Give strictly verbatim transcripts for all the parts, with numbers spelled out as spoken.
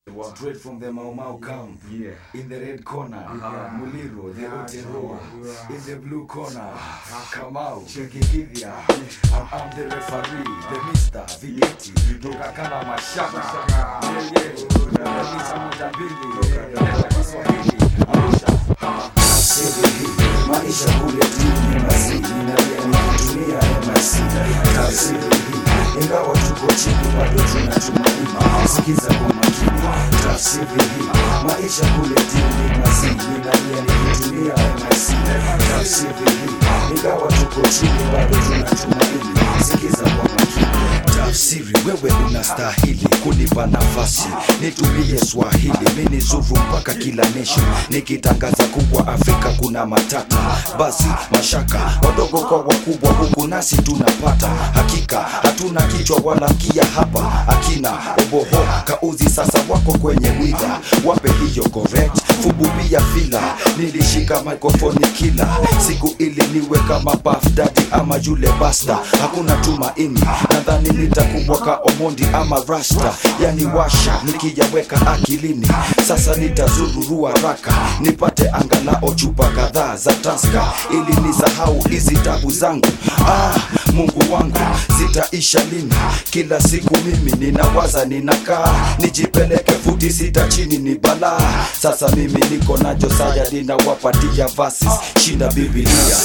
Straight from the Mau Mau camp. Yeah. In the red corner, uh-huh. Muliro, the yeah, Otero. Yeah. In the blue corner, uh-huh. Kamau, Chekikidya. I'm, I'm the referee, the Mister Vigeti. Tukakana Mashaka. Yeah, yeah. Nalisa Mutambili. Kiswahili. Arusha. Tafsiri, maisha kule tini masini. Nalia nikitumia M I C. Tafsiri, ingawa tuko chini bado tunatumaini. Sikiza kwa makini. Tafsiri hii, maisha kule tini masini. Nalia nikitumia M I C. Tafsiri hii, ingawa tuko chini bado tunatumaini. Sikiza kwa makini. Tafsiri, wewe unastahili kunipa nafasi nitumie Swahili, mini zuru mpaka kila nation, nikitangaza kubwa Afrika kuna matata. Basi mashaka wadogo kwa wakubwa, huku nasi tunapata. Hakika hatuna kichwa wala mkia hapa, akina oboho kauzi sasa wako kwenye wida. Wape hiyo correct, fububia fila. Nilishika microphone kila siku ili niwe kama Puff Daddy ama yule Basta. Hakuna tumaini, nadhani nitakuwa ka Omondi ama Rasta. Yani washa nikijaweka akilini, sasa nitazururua raka nipate angalao chupa kadhaa za Taska ili nisahau hizi tabu zangu. Ah, Mungu wangu, zitaisha lini? Kila siku mimi ninawaza, ninakaa nijipeleke futi sita chini ni balaa. Sasa mimi niko na Josiah ninawapatia verses, shinda Biblia.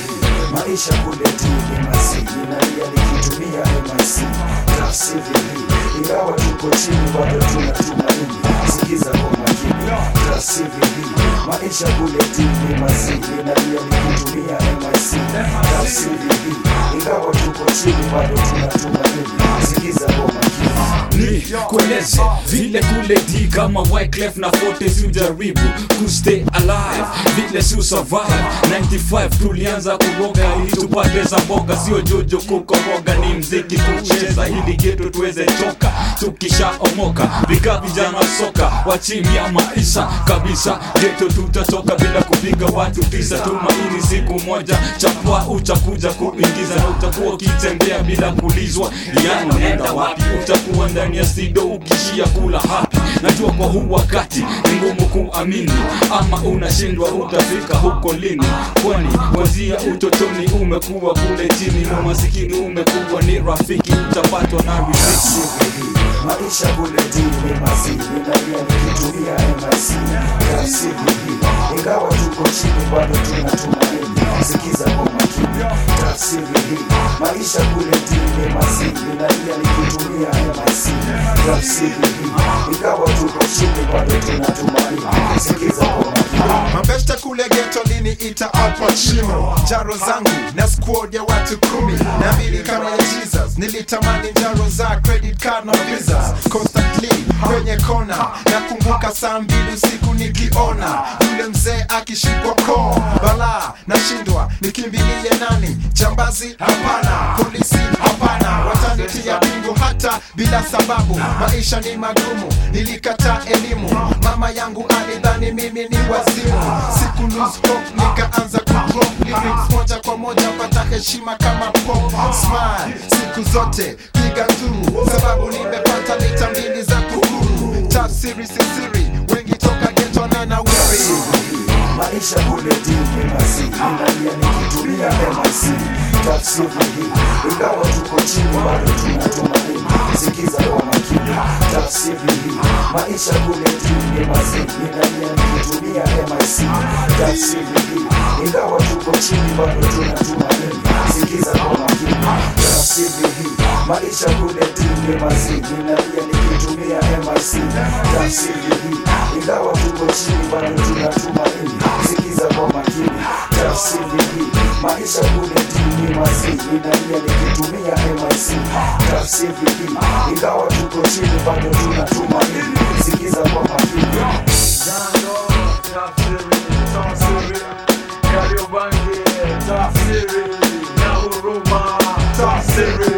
Maisha kule tini masini, nalia nikitumia M I C. Tafsiri hii, ingawa tuko chini bado tunatumaini. Sikiza kwa makini. Tafsiri hii, maisha kule tini masini, nalia nikitumia M I C. Tafsiri hii, ingawa tuko chini bado tunatumaini. Sikiza kwa makini. Ni kueleze vile kule di kama Wyclef na Fortes ujaribu kustay alive, vile si survive. ninety-five tulianza kuroga ili tupate za mboga, sio jojo kukoroga, ni mziki kucheza ili geto tuweze toka. Tukisha omoka vika vijana soka wachimia maisha kabisa, geto tutatoka bila kupiga watu tisa. Tumaini siku moja chapwa utakuja kuingiza, na utakuwa ukitembea bila kulizwa yani unaenda wapi. Utakuwa ndani ya studio ukishia kula happy. Najua kwa huu wakati ni ngumu kuamini, ama unashindwa utafika huko lini. Kwani kwanzia utotoni umekuwa kule chini, na masikini umekuwa ni rafiki, utapatwa na riziki. Maisha kule tini masini, nalia nikitumia M I C. Tafsiri hii, ingawa tuko chini bado tunatumaini. Sikiza kwa makini. Tafsiri hii, maisha kule tini masini, nalia nikitumia M I C. Tafsiri hii, ingawa tuko chini bado tunatumaini. Sikiza kwa makini. Mabeshta kule ghetto lini ita Al Pacino. Jaro zangu na squad ya watu kumi na mbili kama ya Jesus. Nilitamani jaro za credit card na visas constantly kwenye kona. Nakumbuka saa mbili usiku nikiona yule mzee akishikwa koo. Bala nashindwa nikimbilie nani? Jambazi hapana, polisi hapana, watanitia pingu hata bila sababu. Maisha ni magumu, nilikata elimu. Mama yangu alidhani mimi ni wazimu. Siku lose hope nikaanza kuclop lyrics moja kwa moja, pata heshima kama pop. Smile siku zote piga tu, sababu nimepata lita mbili za kukuru. Tafsiri sisiri, wengi toka ghetto na na wiri. Maisha kule tini masini, nalia nikitumia M I C. Tafsiri hii, ingawa tuko chini bado tunatumaini. Sikiza kwa makini. Tafsiri hii, maisha kule tini masini, nalia nikitumia M I C. Tafsiri hii, ingawa tuko chini bado tunatumaini. Sikiza kwa makini. Tafsiri hii, maisha kule tini masini, nalia nikitumia M I C. Tafsiri hii, ingawa tuko chini bado tunatumaini. Sikiza kwa makini. Tafsiri hii, maisha kule tini masini, nalia nikitumia M I C. Tafsiri hii, ingawa tuko chini bado tunatumaini. Sikiza kwa makini. Jando, tafsiri, tafsiri, Kariobangi, tafsiri, na Huruma, tafsiri,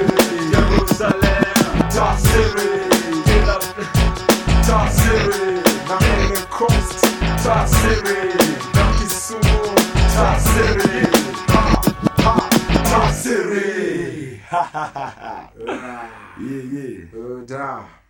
Jerusalem, tafsiri, kila tafsiri, na Mene Coast, tafsiri, na Kisumu, tafsiri, ha, ha, tafsiri. Ha ha ha ha. Yeah, yeah. Oda.